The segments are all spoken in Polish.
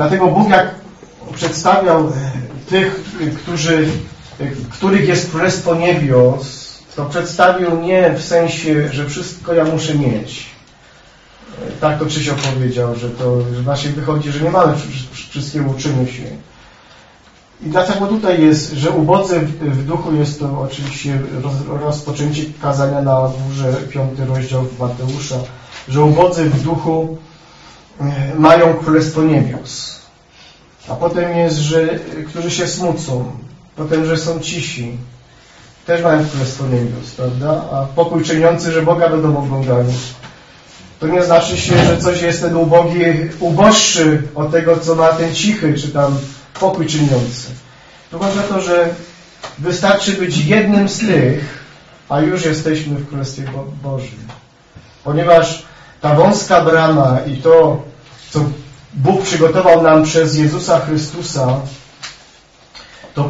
Dlatego Bóg, jak przedstawiał tych, których jest Królestwo Niebios, to przedstawił nie w sensie, że wszystko ja muszę mieć. Tak to Krzysiu powiedział, że właśnie wychodzi, że nie mamy wszystkiego uczynił się. I dlaczego tutaj jest, że ubodzy w duchu, jest to oczywiście rozpoczęcie kazania na górze, 5 rozdział Mateusza, że ubodzy w duchu mają Królestwo Niebios. A potem jest, że którzy się smucą, potem, że są cisi, też mają Królestwo Niebios, prawda? A pokój czyniący, że Boga będą oglądali. To nie znaczy się, że coś jest ten uboższy od tego, co ma ten cichy, czy tam pokój czyniący. To chodzi o to, że wystarczy być jednym z tych, a już jesteśmy w Królestwie Bożym. Ponieważ ta wąska brama i to, co Bóg przygotował nam przez Jezusa Chrystusa, to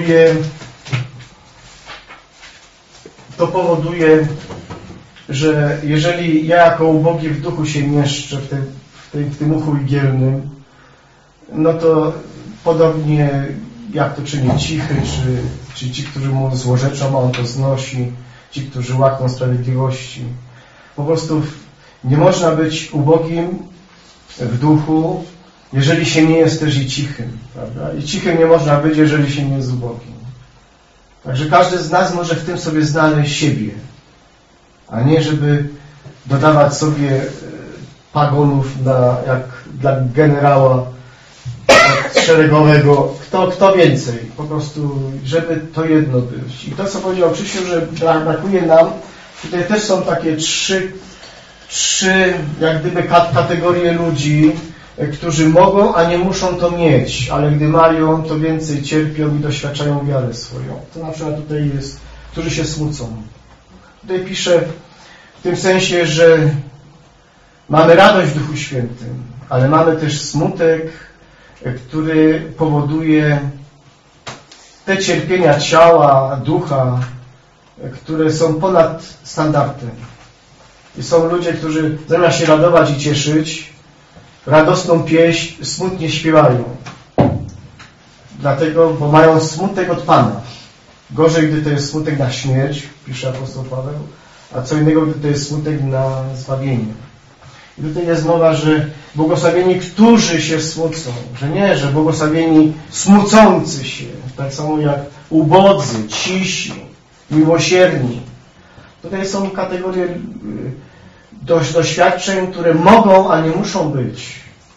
powoduje, że jeżeli ja jako ubogi w duchu się mieszczę w tym uchu igielnym, no to podobnie jak to czyni cichy, czy ci, którzy mu złorzeczą, a on to znosi, ci, którzy łakną sprawiedliwości. Po prostu nie można być ubogim w duchu, jeżeli się nie jest też i cichym, prawda? I cichym nie można być, jeżeli się nie jest ubogim. Także każdy z nas może w tym sobie znaleźć siebie, a nie żeby dodawać sobie pagonów jak dla generała szeregowego, kto więcej, po prostu, żeby to jedno być. I to, co powiedział Krzysiu, że brakuje nam, tutaj też są takie trzy jak gdyby kategorie ludzi, którzy mogą, a nie muszą to mieć, ale gdy mają, to więcej cierpią i doświadczają wiarę swoją. To na przykład tutaj jest, którzy się smucą. Tutaj pisze w tym sensie, że mamy radość w Duchu Świętym, ale mamy też smutek, który powoduje te cierpienia ciała, ducha, które są ponad standardem. I są ludzie, którzy zamiast się radować i cieszyć, radosną pieśń smutnie śpiewają. Dlatego, bo mają smutek od Pana. Gorzej, gdy to jest smutek na śmierć, pisze apostoł Paweł, a co innego, gdy to jest smutek na zbawienie. I tutaj jest mowa, że błogosławieni, którzy się smucą. Że nie, że błogosławieni smucący się. Tak samo jak ubodzy, cisi, miłosierni. Tutaj są kategorie doświadczeń, które mogą, a nie muszą być.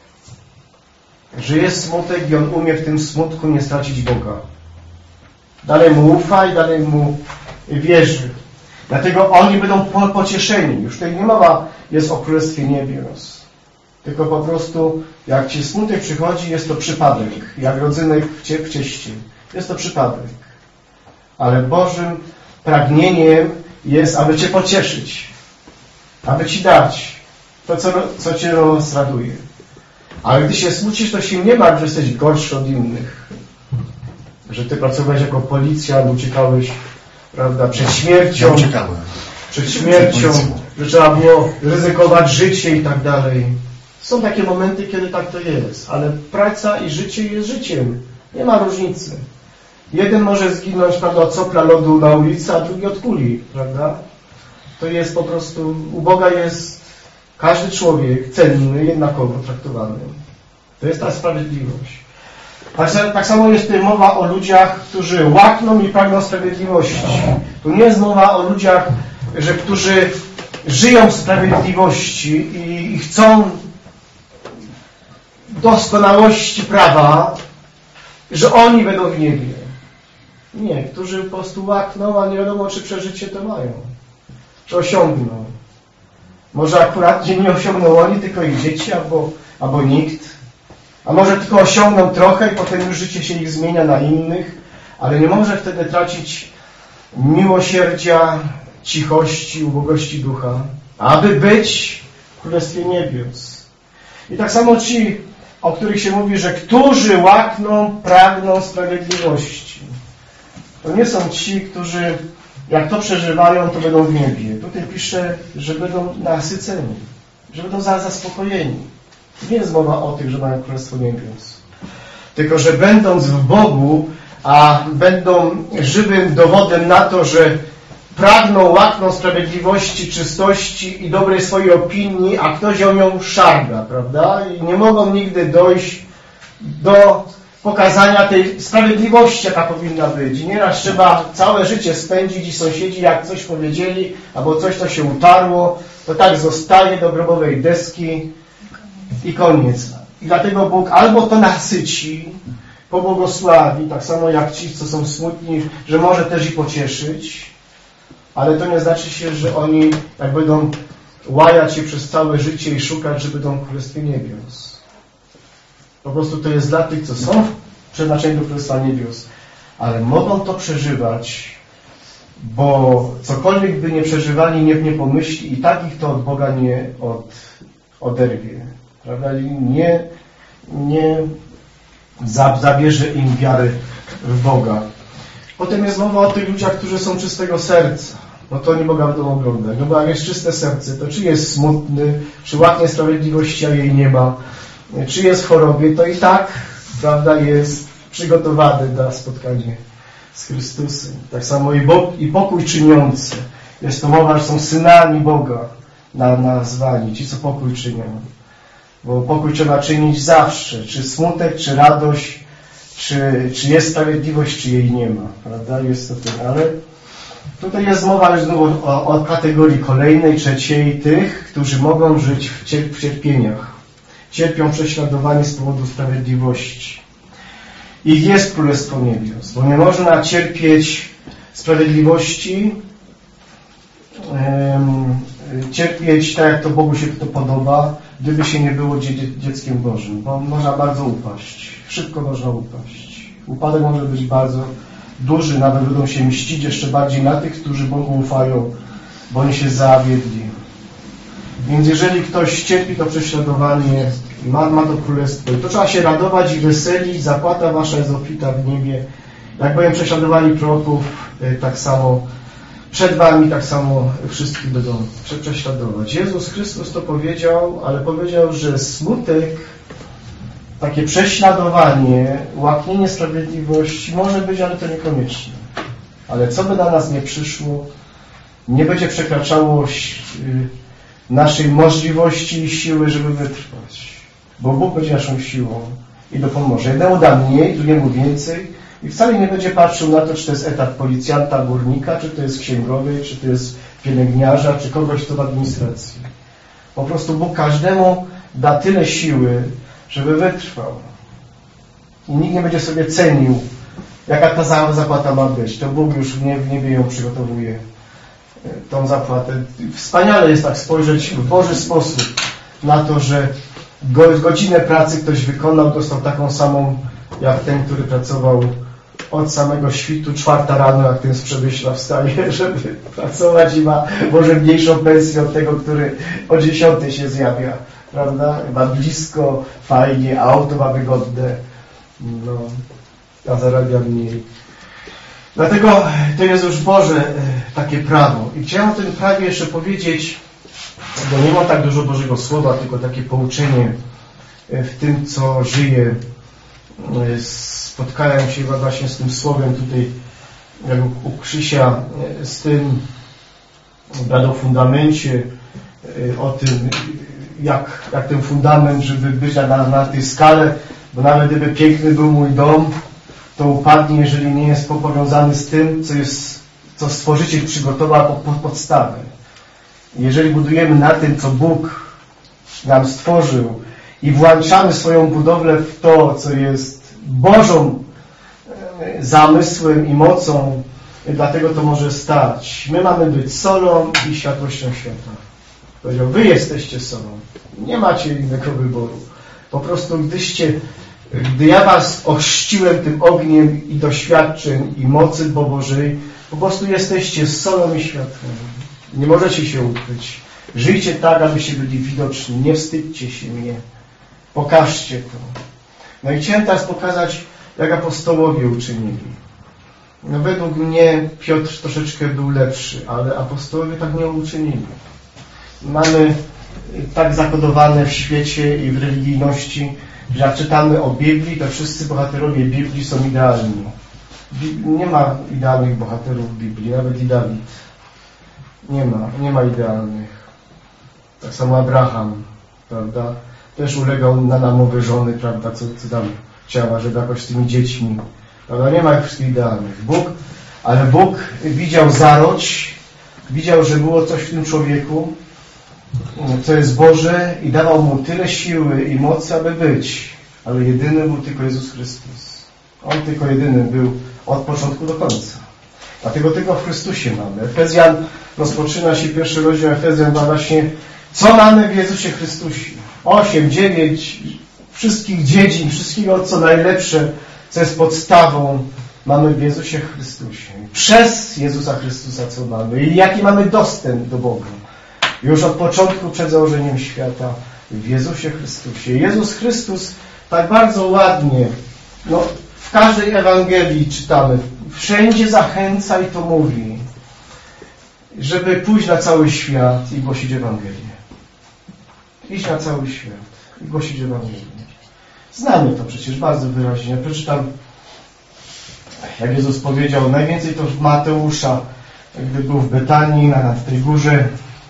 Że jest smutek i on umie w tym smutku nie stracić Boga. Dalej mu ufa i dalej mu wierzy. Dlatego oni będą pocieszeni. Już tutaj nie mowa jest o Królestwie Niebios. Tylko po prostu, jak ci smutek przychodzi, jest to przypadek. Jak rodzynek w cieście. Jest to przypadek. Ale Bożym pragnieniem jest, aby cię pocieszyć. Aby ci dać to, co cię rozraduje. Ale gdy się smucisz, to się nie martw, że jesteś gorszy od innych. Że ty pracowałeś jako policjant, uciekałeś, prawda, przed śmiercią. Ja uciekałem. Przed śmiercią, że trzeba było ryzykować życie i tak dalej. Są takie momenty, kiedy tak to jest. Ale praca i życie jest życiem. Nie ma różnicy. Jeden może zginąć, prawda, od sopla lodu na ulicy, a drugi od kuli, prawda? To jest po prostu, u Boga jest każdy człowiek cenny, jednakowo traktowany. To jest ta sprawiedliwość. Tak samo jest tutaj mowa o ludziach, którzy łakną i pragną sprawiedliwości. Tu nie jest mowa o ludziach, którzy żyją w sprawiedliwości i chcą doskonałości prawa, że oni będą w niebie. Nie, którzy po prostu łakną, a nie wiadomo, czy przeżycie to mają. Czy osiągną. Może akurat nie osiągną oni, tylko ich dzieci, albo nikt. A może tylko osiągną trochę i potem już życie się ich zmienia na innych, ale nie może wtedy tracić miłosierdzia, cichości, ubogości ducha, aby być w Królestwie Niebios. I tak samo ci, o których się mówi, że którzy łakną, pragną sprawiedliwości. To nie są ci, którzy jak to przeżywają, to będą w niebie. Tutaj pisze, że będą nasyceni, że będą zaspokojeni. Nie jest mowa o tych, że mają Królestwo Niebios. Tylko, że będąc w Bogu, a będą żywym dowodem na to, że pragną, łakną sprawiedliwości, czystości i dobrej swojej opinii, a ktoś ją szarga, prawda? I nie mogą nigdy dojść do pokazania tej sprawiedliwości, jaka powinna być. I nieraz trzeba całe życie spędzić i sąsiedzi, jak coś powiedzieli, albo coś, co się utarło, to tak zostaje do grobowej deski i koniec. I dlatego Bóg albo to nasyci, pobłogosławi, tak samo jak ci, co są smutni, że może też ich pocieszyć, ale to nie znaczy się, że oni jak będą łajać się przez całe życie i szukać, że będą w Królestwie Niebios. Po prostu to jest dla tych, co są przeznaczeni do Królestwa Niebios, ale mogą to przeżywać, bo cokolwiek by nie przeżywali, nie pomyśli i tak ich to od Boga nie oderwie. Prawda? Nie zabierze im wiary w Boga. Potem jest mowa o tych ludziach, którzy są czystego serca. No to oni Boga będą oglądać. No bo jak jest czyste serce, to czy jest smutny, czy łaknie sprawiedliwości, a jej nie ma, czy jest w chorobie, to i tak, prawda, jest przygotowany na spotkanie z Chrystusem. Tak samo i pokój czyniący. Jest to mowa, że są synami Boga nazwani, ci, co pokój czynią. Bo pokój trzeba czynić zawsze. Czy smutek, czy radość, czy jest sprawiedliwość, czy jej nie ma. Prawda? Jest to tyle. Ale tutaj jest mowa już znowu o kategorii kolejnej, trzeciej, tych, którzy mogą żyć w cierpieniach. Cierpią prześladowanie z powodu sprawiedliwości. Ich jest Królestwo Niebios, bo nie można cierpieć sprawiedliwości, cierpieć tak, jak to Bogu się to podoba, gdyby się nie było dzieckiem Bożym, bo można bardzo upaść. Szybko można upaść. Upadek może być bardzo duży, nawet będą się mścić jeszcze bardziej na tych, którzy Bogu ufają, bo oni się zawiedli. Więc jeżeli ktoś cierpi to prześladowanie, ma to królestwo, to trzeba się radować i weselić, zapłata wasza jest obfita w niebie. Jak bowiem prześladowali proroków, tak samo przed wami, tak samo wszystkich będą prześladować. Jezus Chrystus to powiedział, ale powiedział, że smutek, takie prześladowanie, łaknienie sprawiedliwości może być, ale to niekoniecznie. Ale co by na nas nie przyszło, nie będzie przekraczało naszej możliwości i siły, żeby wytrwać. Bo Bóg będzie naszą siłą i dopomoże. Jednemu da mniej, drugiemu więcej i wcale nie będzie patrzył na to, czy to jest etat policjanta, górnika, czy to jest księgowy, czy to jest pielęgniarza, czy kogoś, kto w administracji. Po prostu Bóg każdemu da tyle siły, żeby wytrwał. I nikt nie będzie sobie cenił, jaka ta zapłata ma być. To Bóg już w niebie ją przygotowuje, tą zapłatę. Wspaniale jest tak spojrzeć w Boży sposób na to, że godzinę pracy ktoś wykonał, dostał taką samą, jak ten, który pracował od samego świtu, 4 rano, jak ten z Przemyśla wstaje, żeby pracować i ma może mniejszą pensję od tego, który o 10 się zjawia, prawda? Ma blisko, fajnie, auto ma wygodne, no, a zarabia mniej. Dlatego to jest już Boże takie prawo. I chciałem o tym prawie jeszcze powiedzieć, bo nie mam tak dużo Bożego Słowa, tylko takie pouczenie w tym, co żyję. Spotkałem się właśnie z tym słowem tutaj, jak u Krzysia, z tym o fundamencie, o tym, jak ten fundament, żeby być na tej skale, bo nawet gdyby piękny był mój dom, to upadnie, jeżeli nie jest powiązany z tym, co Stworzyciel przygotował pod podstawę. Jeżeli budujemy na tym, co Bóg nam stworzył i włączamy swoją budowlę w to, co jest Bożą zamysłem i mocą, dlatego to może stać. My mamy być solą i światłością świata. Powiedział, wy jesteście solą. Nie macie innego wyboru. Po prostu gdy ja was ochrzciłem tym ogniem i doświadczeń i mocy Bożej, po prostu jesteście solą i światłem. Nie możecie się ukryć. Żyjcie tak, abyście byli widoczni. Nie wstydźcie się mnie. Pokażcie to. No i chciałem teraz pokazać, jak apostołowie uczynili. No według mnie Piotr troszeczkę był lepszy, ale apostołowie tak nie uczynili. Mamy tak zakodowane w świecie i w religijności, że jak czytamy o Biblii, to wszyscy bohaterowie Biblii są idealni. Nie ma idealnych bohaterów w Biblii, nawet i Dawid. Nie ma idealnych. Tak samo Abraham, prawda? Też ulegał na namowę żony, prawda, co tam chciała, żeby jakoś z tymi dziećmi. Prawda? Nie ma wszystkich idealnych. Ale Bóg widział zarodź, widział, że było coś w tym człowieku, co jest Boże i dawał mu tyle siły i mocy, aby być. Ale jedyny był tylko Jezus Chrystus. On tylko jedyny był od początku do końca. Dlatego tylko w Chrystusie mamy. Efezjan, rozpoczyna się pierwszy rozdział Efezjan, ma właśnie, co mamy w Jezusie Chrystusie. 8, 9, wszystkich dziedzin, wszystkiego, co najlepsze, co jest podstawą, mamy w Jezusie Chrystusie. Przez Jezusa Chrystusa co mamy i jaki mamy dostęp do Boga. Już od początku przed założeniem świata w Jezusie Chrystusie. Jezus Chrystus tak bardzo ładnie, w każdej Ewangelii czytamy, wszędzie zachęca i to mówi, żeby pójść na cały świat i głosić Ewangelię. Iść na cały świat i głosić Ewangelię. Znamy to przecież bardzo wyraźnie. Przeczytam, jak Jezus powiedział, najwięcej to w Mateusza, gdy był w Betanii, na tej górze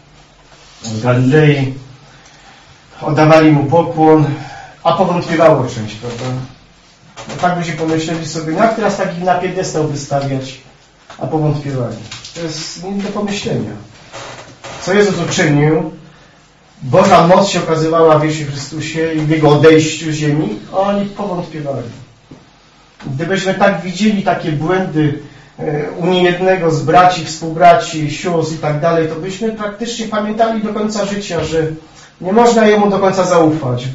w Galilei, oddawali mu pokłon, a powątpiewało część, prawda? No tak byście pomyśleli sobie, jak teraz taki na piedestał wystawiać, a powątpiewali. To jest nie do pomyślenia. Co Jezus uczynił? Boża moc się okazywała w Jezusie Chrystusie i w Jego odejściu z ziemi, a oni powątpiewali. Gdybyśmy tak widzieli takie błędy u niejednego z braci, współbraci, sióstr i tak dalej, to byśmy praktycznie pamiętali do końca życia, że nie można Jemu do końca zaufać,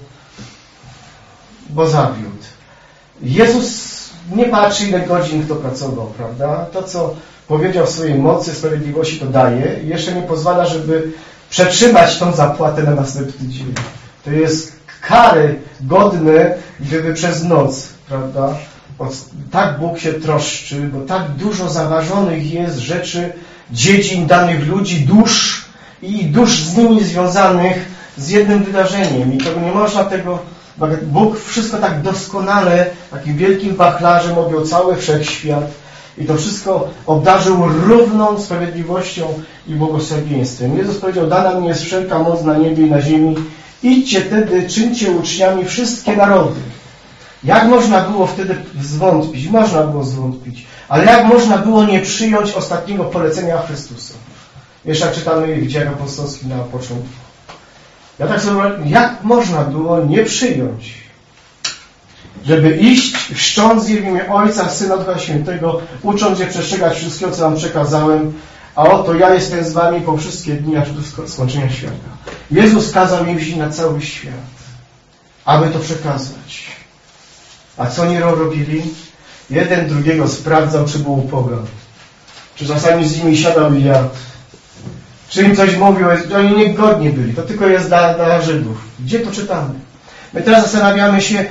bo zawiódł. Jezus nie patrzy, ile godzin kto pracował, prawda? To, co powiedział w swojej mocy, sprawiedliwości, to daje i jeszcze nie pozwala, żeby przetrzymać tą zapłatę na następny dzień. To jest kary godne, gdyby przez noc, prawda? Tak Bóg się troszczy, bo tak dużo zaważonych jest rzeczy, dziedzin, danych ludzi, dusz i dusz z nimi związanych z jednym wydarzeniem. I to nie można tego... Bóg wszystko tak doskonale, takim wielkim wachlarzem objął cały wszechświat i to wszystko obdarzył równą sprawiedliwością i błogosławieństwem. Jezus powiedział, dana mi jest wszelka moc na niebie i na ziemi. Idźcie wtedy, czyńcie uczniami wszystkie narody. Jak można było wtedy zwątpić? Można było zwątpić. Ale jak można było nie przyjąć ostatniego polecenia Chrystusa? Jeszcze jak czytamy w Dziejach Apostolskich na początku. Ja tak sobie jak można było nie przyjąć? Żeby iść, chrzcząc je w imię Ojca, Syna, Ducha Świętego, ucząc je przestrzegać wszystkiego, co wam przekazałem, a oto ja jestem z wami po wszystkie dni, aż do skończenia świata. Jezus kazał im iść na cały świat, aby to przekazać. A co oni robili? Jeden drugiego sprawdzał, czy był pogan. Czy czasami z nimi siadał i jadł. Czy im coś mówił, oni niegodni byli. To tylko jest dla Żydów. Gdzie to czytamy? My teraz zastanawiamy się,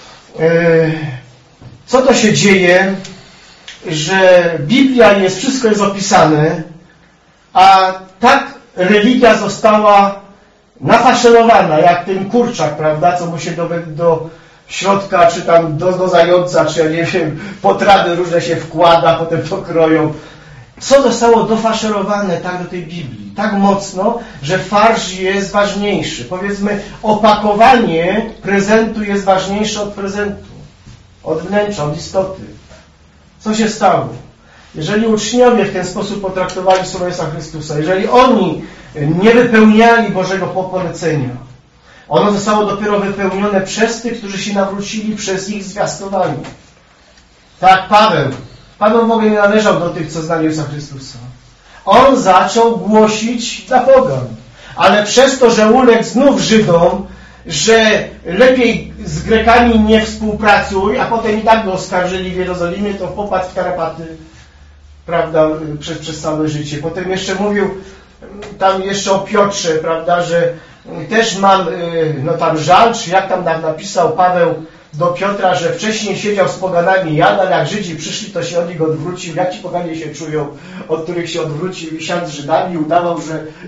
co to się dzieje, że Biblia jest, wszystko jest opisane, a tak religia została nafaszerowana, jak ten kurczak, prawda, co mu się do środka, czy tam do zająca, czy ja nie wiem, potrawy różne się wkłada, potem to kroją. Co zostało dofaszerowane tak do tej Biblii? Tak mocno, że farsz jest ważniejszy. Powiedzmy, opakowanie prezentu jest ważniejsze od prezentu. Od wnętrza, od istoty. Co się stało? Jeżeli uczniowie w ten sposób potraktowali Słowa Jezusa Chrystusa, jeżeli oni nie wypełniali Bożego polecenia, ono zostało dopiero wypełnione przez tych, którzy się nawrócili przez ich zwiastowanie. Tak, Paweł w ogóle nie należał do tych, co znali Jezusa Chrystusa. On zaczął głosić dla pogan. Ale przez to, że uległ znów Żydom, że lepiej z Grekami nie współpracuj, a potem i tak go oskarżyli w Jerozolimie, to popadł w tarapaty, prawda, przez całe życie. Potem jeszcze mówił tam jeszcze o Piotrze, prawda, że też mam tam żal, czy jak tam napisał Paweł do Piotra, że wcześniej siedział z poganami, jadł, ale jak Żydzi przyszli, to się od nich odwrócił. Jak ci poganie się czują, od których się odwrócił i siadł z Żydami, udawał,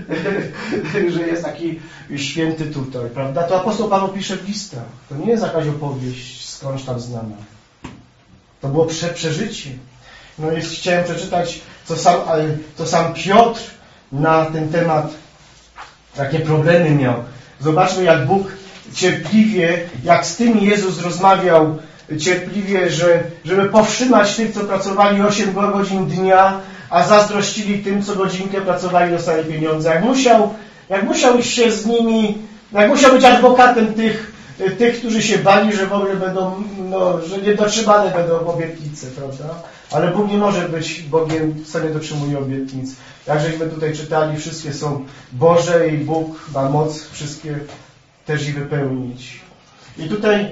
że jest taki święty tutaj, prawda? To apostoł Paweł pisze w listach. To nie jest jakaś opowieść skądś tam znana. To było przeżycie. No i chciałem przeczytać, co sam Piotr na ten temat, jakie problemy miał. Zobaczmy, jak Bóg cierpliwie, jak z tymi Jezus rozmawiał cierpliwie, żeby powstrzymać tych, co pracowali 8 godzin dnia, a zazdrościli tym, co godzinkę pracowali, dostali pieniądze. Jak musiał się z nimi, jak musiał być adwokatem tych, którzy się bali, że w ogóle będą, że niedotrzymane będą obietnice, prawda? Ale Bóg nie może być Bogiem, co nie dotrzymuje obietnic. Jak żeśmy tutaj czytali, wszystkie są Boże i Bóg ma moc wszystkie też i wypełnić. I tutaj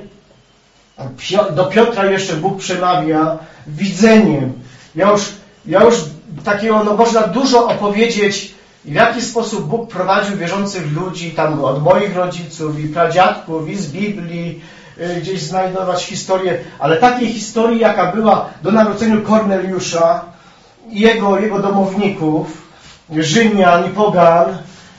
do Piotra jeszcze Bóg przemawia widzeniem. Ja już takiego, można dużo opowiedzieć, w jaki sposób Bóg prowadził wierzących ludzi, tam od moich rodziców i pradziadków, i z Biblii, gdzieś znajdować historię, ale takiej historii, jaka była do narodzenia Korneliusza i jego domowników, Rzymian i pogan,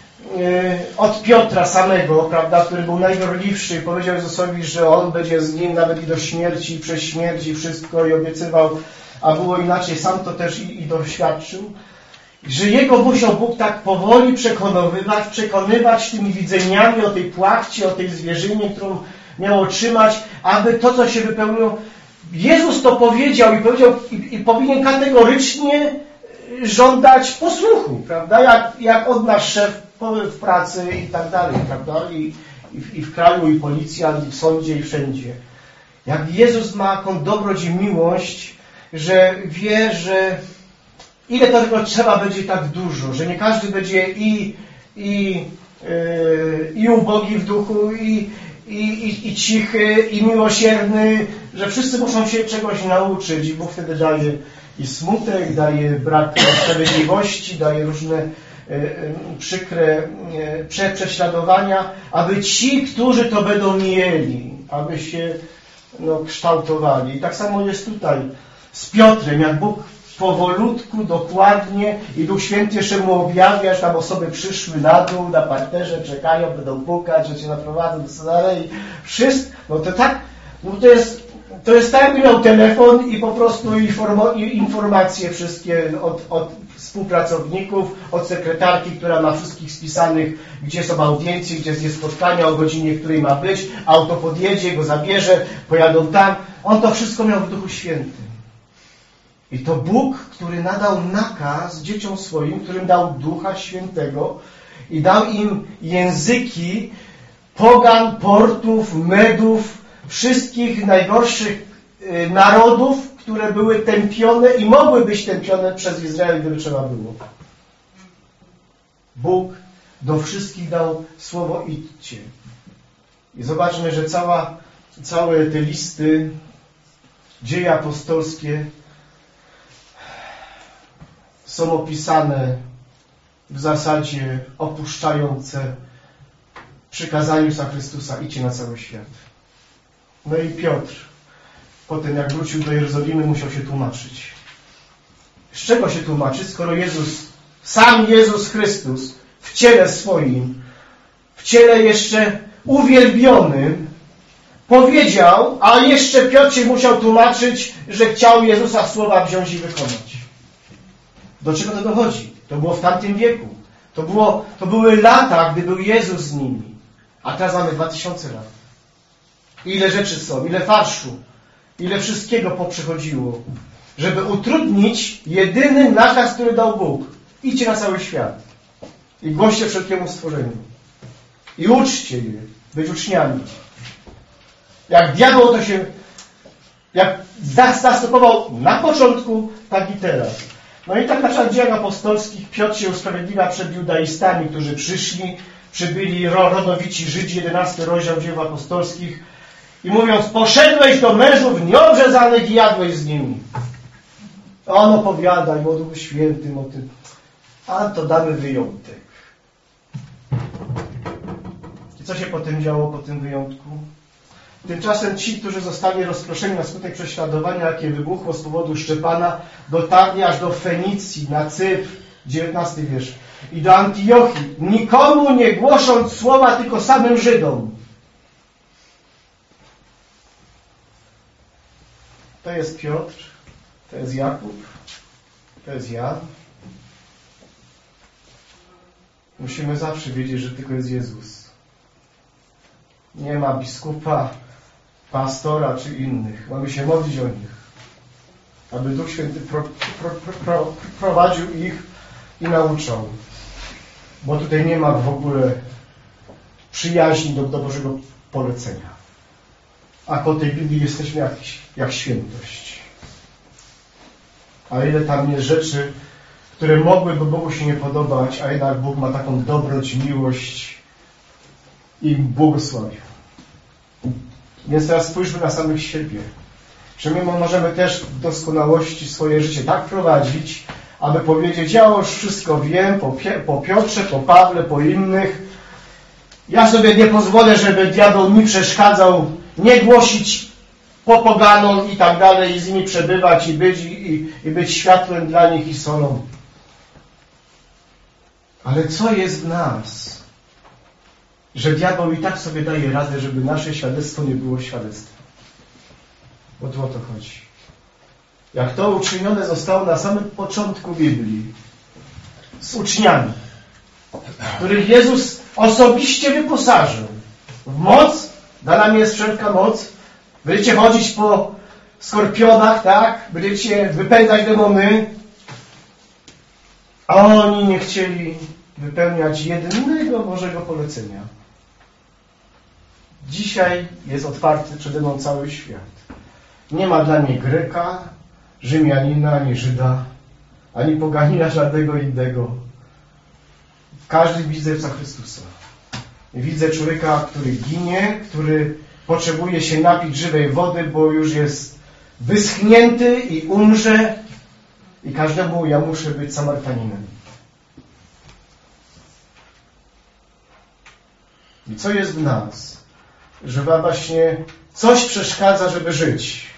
od Piotra samego, prawda, który był najgorliwszy, powiedział Jezusowi, że on będzie z nim nawet i do śmierci, przez śmierć i wszystko, i obiecywał, a było inaczej, sam to też i doświadczył, że jego musiał Bóg tak powoli przekonywać tymi widzeniami o tej płachcie, o tej zwierzynie, którą miał otrzymać, aby to, co się wypełniło. Jezus to powiedział i powinien kategorycznie żądać posłuchu, prawda? Jak od nas szef w pracy i tak dalej, prawda? I w kraju, i policjant, i w sądzie, i wszędzie. Jak Jezus ma taką dobroć i miłość, że wie, że ile to tylko trzeba będzie tak dużo, że nie każdy będzie i ubogi w duchu, i cichy, i miłosierny, że wszyscy muszą się czegoś nauczyć i Bóg wtedy daje i smutek, daje brak sprawiedliwości, daje różne przykre prześladowania, aby ci, którzy to będą mieli, aby się kształtowali. I tak samo jest tutaj z Piotrem, jak Bóg powolutku, dokładnie i Duch Święty jeszcze mu objawia, że tam osoby przyszły na dół, na parterze, czekają, będą pukać, że cię naprowadzą do dalej. Wszystko, to jest tak, jakby miał telefon i po prostu informacje wszystkie od współpracowników, od sekretarki, która ma wszystkich spisanych, gdzie są audiencje, gdzie jest spotkania, o godzinie, w której ma być, auto podjedzie, go zabierze, pojadą tam. On to wszystko miał w Duchu Świętym. I to Bóg, który nadał nakaz dzieciom swoim, którym dał Ducha Świętego i dał im języki pogan, Portów, Medów, wszystkich najgorszych narodów, które były tępione i mogły być tępione przez Izrael, gdyby trzeba było. Bóg do wszystkich dał słowo idźcie. I zobaczmy, że całe te listy, dzieje apostolskie są opisane w zasadzie opuszczające przykazaniu Jezusa Chrystusa, idźcie na cały świat. No i Piotr, potem jak wrócił do Jerozolimy, musiał się tłumaczyć. Z czego się tłumaczyć, skoro sam Jezus Chrystus w ciele swoim, w ciele jeszcze uwielbionym, powiedział, a jeszcze Piotr się musiał tłumaczyć, że chciał Jezusa słowa wziąć i wykonać. Do czego to dochodzi? To było w tamtym wieku. To były lata, gdy był Jezus z nimi. A teraz mamy 2000 lat. Ile rzeczy są, ile farszu, ile wszystkiego poprzychodziło, żeby utrudnić jedyny nakaz, który dał Bóg. Idźcie na cały świat i głoście wszelkiemu stworzeniu. I uczcie je, być uczniami. Jak diabeł to się, jak zastopował na początku, tak i teraz. No i tak na przykład w dziejach apostolskich Piotr się usprawiedliwia przed judaistami, którzy przybyli rodowici Żydzi, 11 rozdział dziejów apostolskich, i mówiąc, poszedłeś do mężów nieobrzezanych i jadłeś z nimi. On opowiada im o Duchu Świętym, o tym. A to damy wyjątek. I co się potem działo po tym wyjątku? Tymczasem ci, którzy zostali rozproszeni na skutek prześladowania, jakie wybuchło z powodu Szczepana, dotarli aż do Fenicji, na Cypr, 19 wiersz, i do Antiochii, nikomu nie głosząc słowa, tylko samym Żydom. To jest Piotr, to jest Jakub, to jest Jan. Musimy zawsze wiedzieć, że tylko jest Jezus. Nie ma biskupa, pastora czy innych. Mamy się modlić o nich, aby Duch Święty prowadził ich i nauczał. Bo tutaj nie ma w ogóle przyjaźni do Bożego polecenia. A po tej Biblii jesteśmy jak świętość. A ile tam jest rzeczy, które mogłyby Bogu się nie podobać, a jednak Bóg ma taką dobroć, miłość i błogosławi. Więc teraz spójrzmy na samych siebie. Czy my możemy też w doskonałości swoje życie tak prowadzić, aby powiedzieć, ja już wszystko wiem, po Piotrze, po Pawle, po innych. Ja sobie nie pozwolę, żeby diabeł mi przeszkadzał, nie głosić po poganom i tak dalej, i z nimi przebywać i być światłem dla nich i solą. Ale co jest w nas? Że diabeł i tak sobie daje radę, żeby nasze świadectwo nie było świadectwem. Bo tu o to chodzi. Jak to uczynione zostało na samym początku Biblii z uczniami, których Jezus osobiście wyposażył w moc, dana mi jest wszelka moc, będziecie chodzić po skorpionach, tak? Będziecie wypędzać demony, a oni nie chcieli wypełniać jedynego Bożego polecenia. Dzisiaj jest otwarty przede mną cały świat. Nie ma dla mnie Greka, Rzymianina, ani Żyda, ani poganina żadnego innego. Każdy widzę Jezusa Chrystusa. Widzę człowieka, który ginie, który potrzebuje się napić żywej wody, bo już jest wyschnięty i umrze. I każdemu ja muszę być Samarytaninem. I co jest w nas? Że właśnie coś przeszkadza, żeby żyć.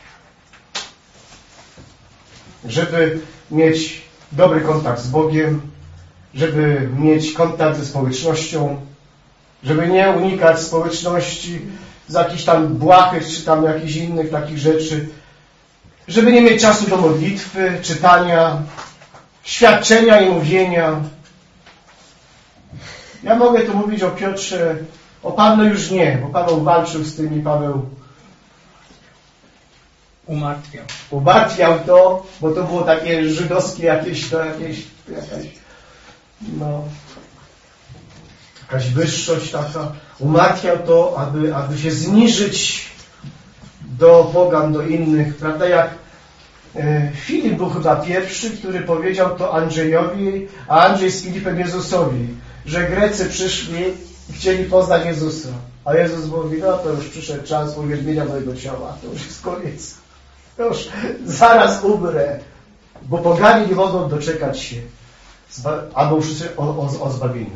Żeby mieć dobry kontakt z Bogiem, żeby mieć kontakt ze społecznością, żeby nie unikać społeczności z jakichś tam błahych, czy tam jakichś innych takich rzeczy, żeby nie mieć czasu do modlitwy, czytania, świadczenia i mówienia. Ja mogę tu mówić o Piotrze, o Pawle już nie, bo Paweł walczył z tym i Paweł umartwiał to, bo to było takie żydowskie jakaś wyższość taka. Umartwiał to, aby się zniżyć do pogan, do innych. Prawda, jak Filip był chyba pierwszy, który powiedział to Andrzejowi, a Andrzej z Filipem Jezusowi, że Grecy przyszli i chcieli poznać Jezusa. A Jezus mówi, no to już przyszedł czas uwielbienia mojego ciała. To już jest koniec. To już zaraz umrę. Bo poganie nie mogą doczekać się, aby usłyszeć o zbawieniu.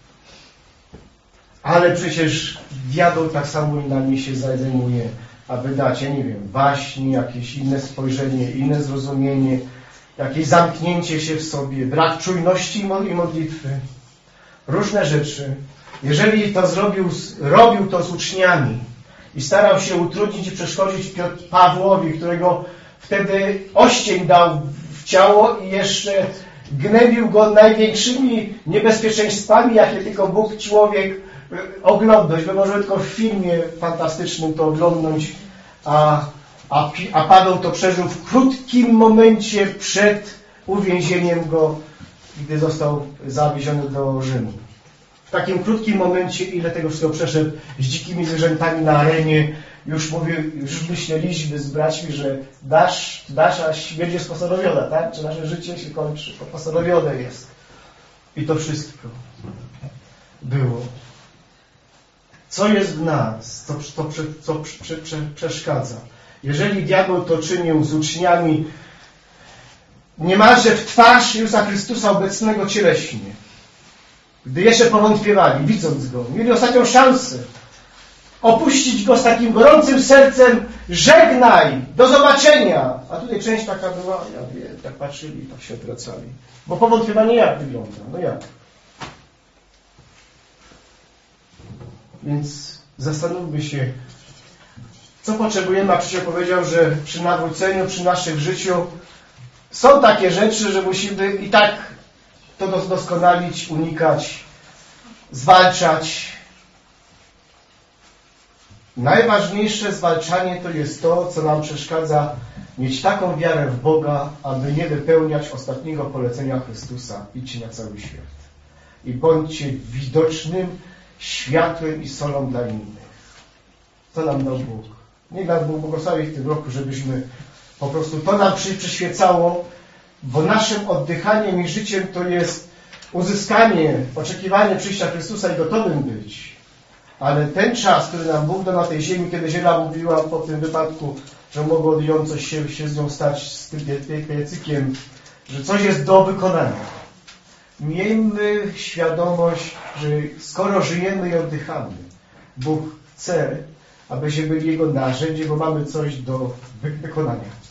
Ale przecież diabeł tak samo nami się zajmuje, aby dać, ja nie wiem, waśni, jakieś inne spojrzenie, inne zrozumienie, jakieś zamknięcie się w sobie, brak czujności i modlitwy. Różne rzeczy. Jeżeli to robił to z uczniami i starał się utrudnić i przeszkodzić Pawłowi, którego wtedy oścień dał w ciało i jeszcze gnębił go największymi niebezpieczeństwami, jakie tylko Bóg człowiek oglądać. My możemy tylko w filmie fantastycznym to oglądnąć, a Paweł to przeżył w krótkim momencie przed uwięzieniem go, gdy został zawieziony do Rzymu. W takim krótkim momencie, ile tego wszystkiego przeszedł z dzikimi zwierzętami na arenie, już myśleliśmy z braćmi, że nasza śmierć jest postanowiona, tak? Czy nasze życie się kończy, postanowione jest. I to wszystko było. Co jest w nas? Co przeszkadza? Jeżeli diabeł to czynił z uczniami niemalże w twarz Jezusa Chrystusa obecnego cieleśnie, gdy jeszcze powątpiewali, widząc Go, mieli ostatnią szansę, opuścić Go z takim gorącym sercem, żegnaj, do zobaczenia. A tutaj część taka była, ja wiem, tak patrzyli, tak się odwracali. Bo powątpiewanie jak wygląda? No jak? Więc zastanówmy się, co potrzebujemy, a Krzysiek powiedział, że przy nawróceniu, przy naszym życiu są takie rzeczy, że musimy i tak to doskonalić, unikać, zwalczać. Najważniejsze zwalczanie to jest to, co nam przeszkadza mieć taką wiarę w Boga, aby nie wypełniać ostatniego polecenia Chrystusa. Idźcie na cały świat. I bądźcie widocznym światłem i solą dla innych. Co nam dał Bóg? Niech nas Bóg błogosławi w tym roku, żebyśmy po prostu to nam przyświecało, bo naszym oddychaniem i życiem to jest uzyskanie, oczekiwanie przyjścia Chrystusa i gotowym być. Ale ten czas, który nam Bóg dał na tej ziemi, kiedy ziemia mówiła po tym wypadku, że mogło ją coś się z nią stać, z tym piecykiem, że coś jest do wykonania. Miejmy świadomość, że skoro żyjemy i oddychamy, Bóg chce, abyśmy byli Jego narzędziem, bo mamy coś do wykonania.